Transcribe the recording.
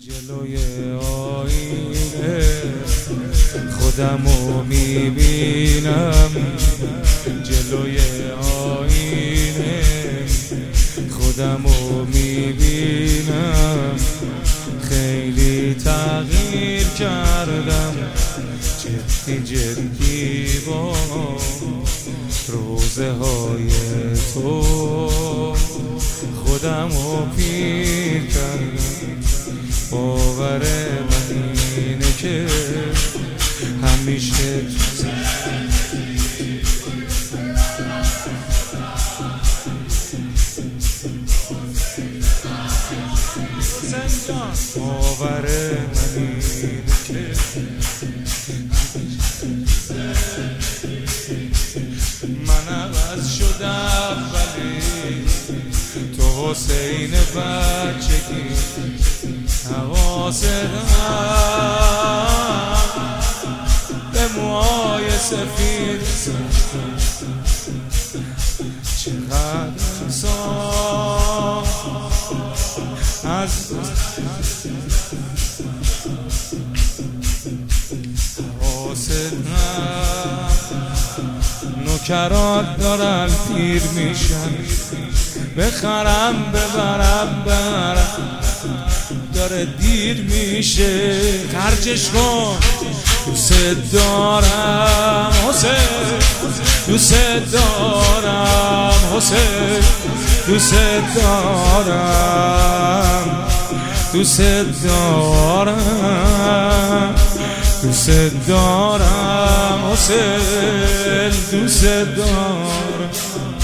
جلوی آینه خودمو میبینم، جلوی آینه خودمو میبینم. خیلی تغییر کردم جدی با روزه های تو، خودمو پیر کردم. باور من اینه که همیشه باور من اینه که من عوض شدم، ولی تو حسین بچگی حواست به موهای سفید چقدر سا از حواست نوکرات دارن پیر میشن، بخرم ببرم داره دیر میشه. خرجش کن، دوست دارم حسین، دوست دارم حسین، دوست دارم، دوست دارم، دوست دارم حسین، دوست دارم.